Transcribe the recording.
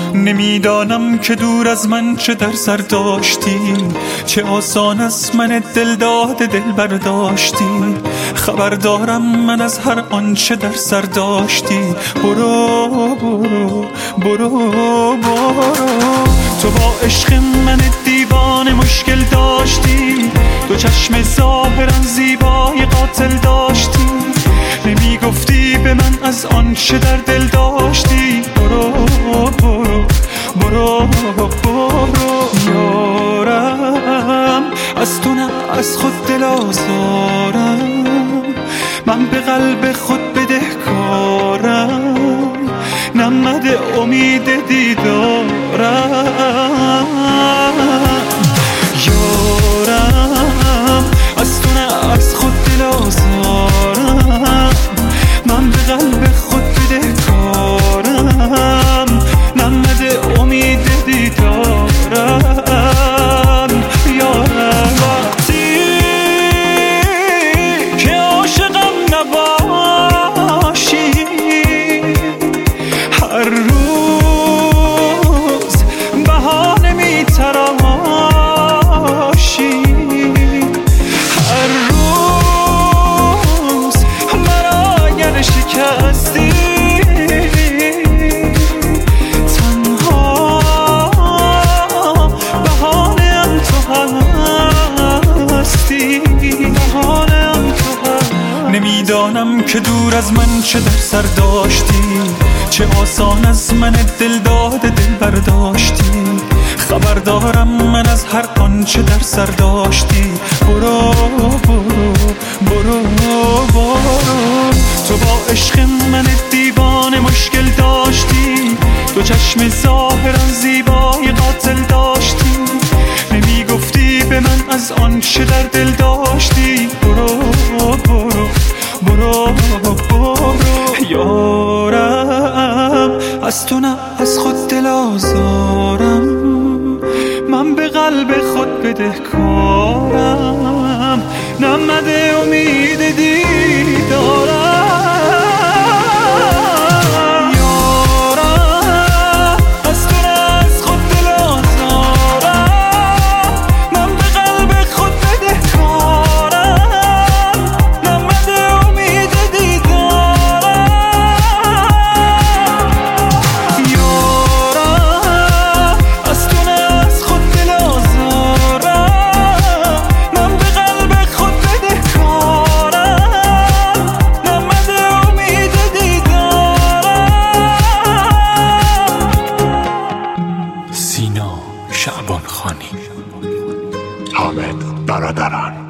نمیدانم که دور از من چه در سر داشتی، چه آسان از من دل داده دل برداشتی. خبر دارم من از هر آنچه در سر داشتی. برو برو برو برو، تو با عشق من دیوانه مشکل داشتی. دو چشم ظاهرا زیبای قاتل داشتی، نمیگفتی به من از آنچه در دل داشتی. برو برو برو برو یارم، از تو نه از خود دل آزارم، من به قلب خود بدهکارم، نمده امید دیدارم. یارم از تو نه از خود دل آزارم، من به قلب خود بدهکارم، نمده امید دیدارم. یارم وقتی که عاشقم نباشی، هر روز بهانه میتراشی، هر روز مرا اگر شکستی، نمیدانم که دور از من چه در سر داشتی، چه آسان از من دل داده دل برداشتی. خبر دارم من از هر آنچه در سر داشتی. برو برو برو برو، تو با عشق من دیوانه مشکل داشتی. دو چشم ظاهرا زیبای قاتل داشتی، نمیگفتی به من از آنچه در دل داشتی. برو برو برو برو یارم، از تو نه از خود دل آزارم، من به قلب خود بدهکارم، نمده امید دیدارم. شعبان خانی. حامد برادران.